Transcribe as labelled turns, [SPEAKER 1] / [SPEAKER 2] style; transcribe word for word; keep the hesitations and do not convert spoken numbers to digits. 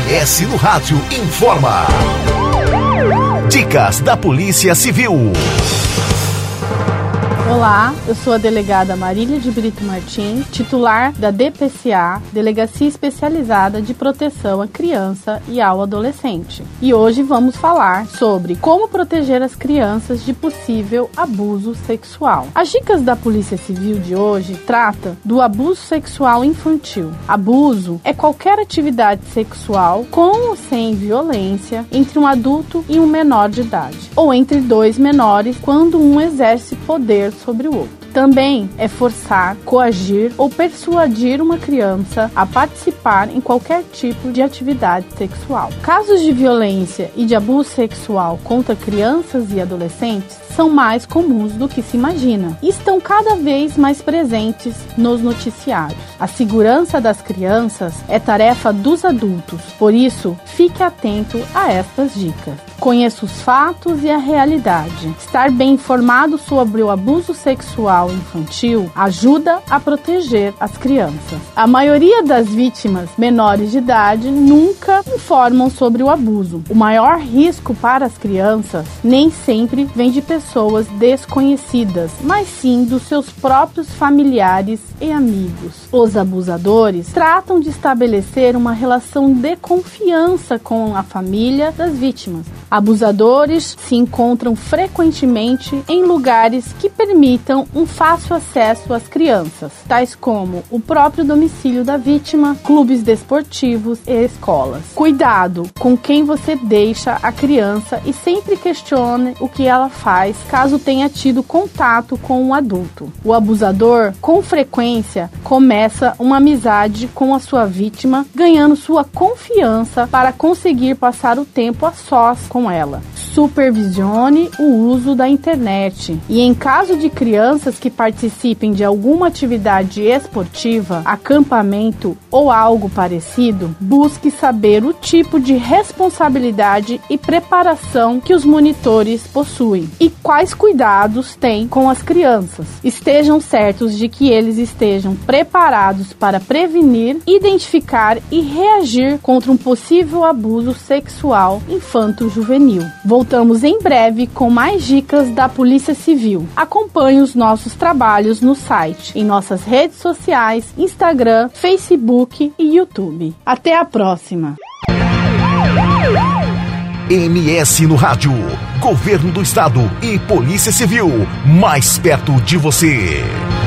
[SPEAKER 1] S no Rádio informa. Dicas da Polícia Civil.
[SPEAKER 2] Olá, eu sou a delegada Marília de Brito Martins, titular da D P C A, Delegacia Especializada de Proteção à Criança e ao Adolescente. E hoje vamos falar sobre como proteger as crianças de possível abuso sexual. As dicas da Polícia Civil de hoje tratam do abuso sexual infantil. Abuso é qualquer atividade sexual com ou sem violência entre um adulto e um menor de idade, ou entre dois menores quando um exerce poder sobre o outro. Também é forçar, coagir ou persuadir uma criança a participar em qualquer tipo de atividade sexual. Casos de violência e de abuso sexual contra crianças e adolescentes são mais comuns do que se imagina e estão cada vez mais presentes nos noticiários. A segurança das crianças é tarefa dos adultos, por isso, fique atento a estas dicas. Conheça os fatos e a realidade. Estar bem informado sobre o abuso sexual infantil ajuda a proteger as crianças. A maioria das vítimas menores de idade nunca informam sobre o abuso. O maior risco para as crianças nem sempre vem de pessoas desconhecidas, mas sim dos seus próprios familiares e amigos. Os abusadores tratam de estabelecer uma relação de confiança com a família das vítimas. Abusadores se encontram frequentemente em lugares que permitam um fácil acesso às crianças, tais como o próprio domicílio da vítima, clubes desportivos e escolas. Cuidado com quem você deixa a criança e sempre questione o que ela faz caso tenha tido contato com um adulto. O abusador, com frequência, começa uma amizade com a sua vítima, ganhando sua confiança para conseguir passar o tempo a sós com ela. Supervisione o uso da internet e, em caso de crianças que participem de alguma atividade esportiva, acampamento ou algo parecido, busque saber o tipo de responsabilidade e preparação que os monitores possuem e quais cuidados têm com as crianças. Estejam certos de que eles estejam preparados para prevenir, identificar e reagir contra um possível abuso sexual infanto-juvenil. Voltamos em breve com mais dicas da Polícia Civil. Acompanhe os nossos trabalhos no site, em nossas redes sociais, Instagram, Facebook e YouTube. Até a próxima!
[SPEAKER 1] M S no Rádio, Governo do Estado e Polícia Civil, mais perto de você.